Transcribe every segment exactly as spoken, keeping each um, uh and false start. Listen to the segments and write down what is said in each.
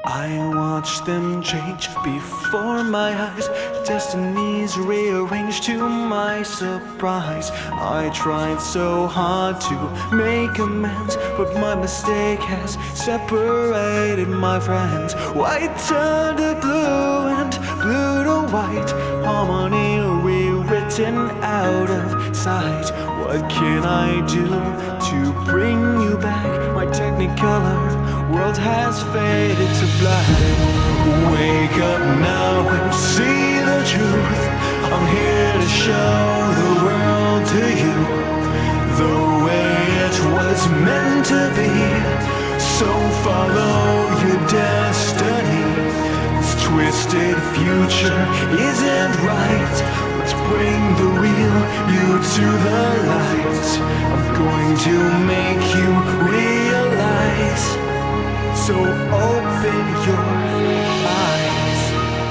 I watch them change before my eyes. Destinies rearranged to my surprise. I tried so hard to make amends, but my mistake has separated my friends. White turned to blue and blue to white. Harmony rewritten out of sight. What can I do to bring you back? My technicolor world has faded to black. Wake up now and see the truth. I'm here to show the world to you the way it was meant to be. So follow your destiny. This twisted future isn't right. Let's bring the real you to the light. I'm going to make you realize. So open your eyes.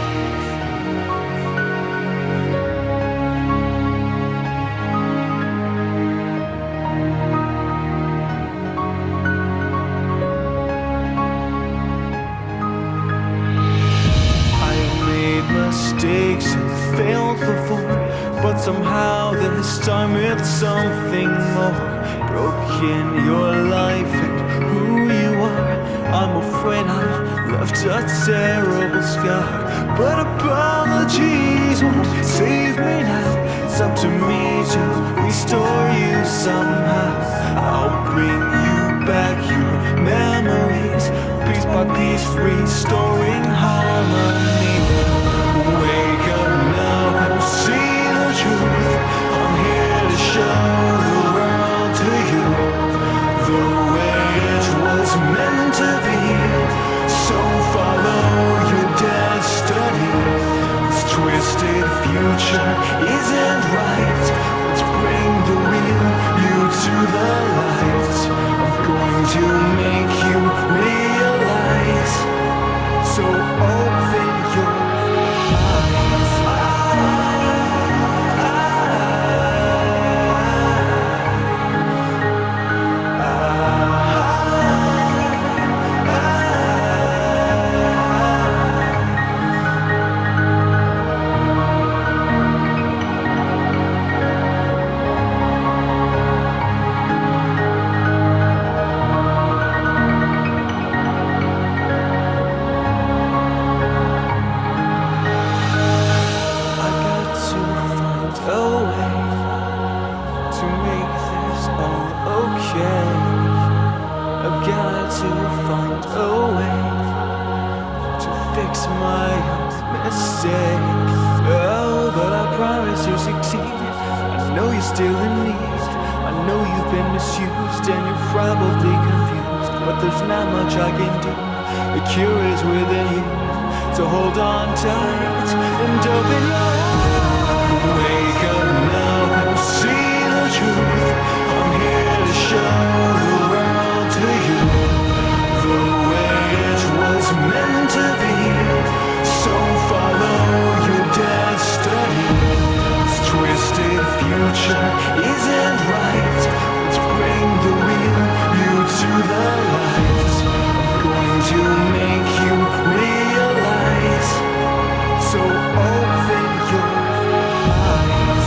I've made mistakes and failed before, but somehow this time it's something more. Broken your life and who you are. I'm afraid I've left a terrible scar, but apologies won't save me now. It's up to me to restore you somehow. I'll bring you back your memories, piece by piece, restoring harmony. Wake up now and see the truth. I'm here to show the world to you the way it was meant to be. So follow your destiny. This twisted future isn't right. Let's bring the real you to the light. I'm going to make you realize. So open your eyes. I've got to find a way to fix my own mistakes. Oh, but I promise to succeed. I know you're still in need. I know you've been misused and you're probably confused, but there's not much I can do. The cure is within you, so hold on tight and open your eyes. Wake up now and see the truth. I'm here to show the world to you the way it was meant to be. So follow your destiny. This twisted future isn't right. Let's bring the real you to the light. I'm going to make you realize. So open your eyes.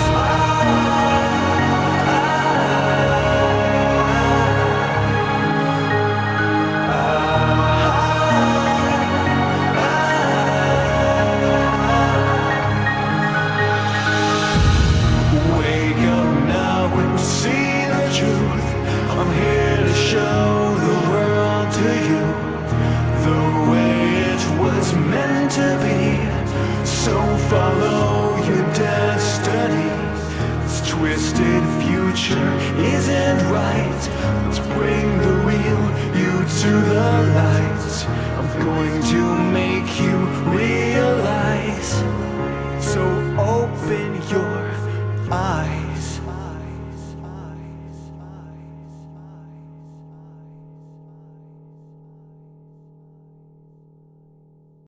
Wake up now and see the truth. I'm here to show the world to you the way it was meant to be. So follow your destiny. This twisted future isn't right. Let's bring the real you to the light. I'm going to make you realize.